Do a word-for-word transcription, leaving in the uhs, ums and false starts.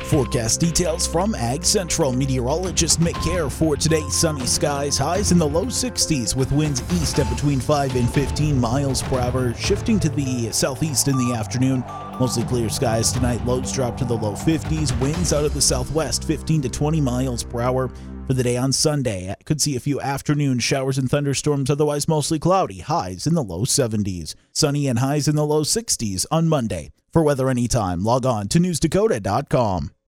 Forecast details from Ag Central meteorologist Mick Care for today. Sunny skies, highs in the low sixties with winds east at between five and fifteen miles per hour, shifting to the southeast in the afternoon. Mostly clear skies tonight, lows drop to the low fifties, winds out of the southwest fifteen to twenty miles per hour. For the day on Sunday, could see a few afternoon showers and thunderstorms, otherwise mostly cloudy, highs in the low seventies. Sunny and highs in the low sixties on Monday. For weather anytime, log on to news dakota dot com.